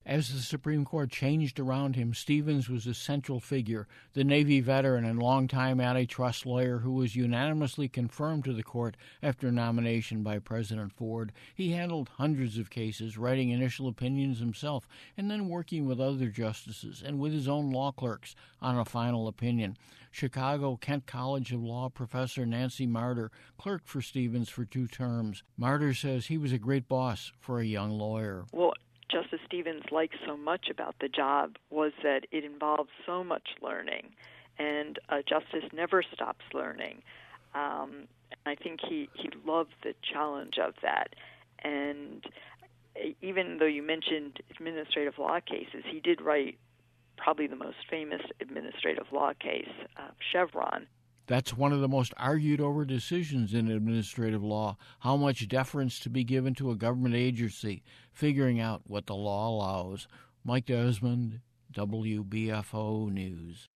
As the Supreme Court changed around him, Stevens was a central figure, the Navy veteran and longtime antitrust lawyer who was unanimously confirmed to the court after nomination by President Ford. He handled hundreds of cases, writing initial opinions himself, and then working with other justices and with his own law clerks on a final opinion. Chicago Kent College of Law professor Nancy Marder clerked for Stevens for 2 terms. Marder says he was a great boss for a young lawyer. Well, Justice Stevens liked so much about the job was that it involved so much learning, and a justice never stops learning. I think he loved the challenge of that. And even though you mentioned administrative law cases, he did write probably the most famous administrative law case, Chevron. That's one of the most argued over decisions in administrative law, how much deference to be given to a government agency, figuring out what the law allows. Mike Desmond, WBFO News.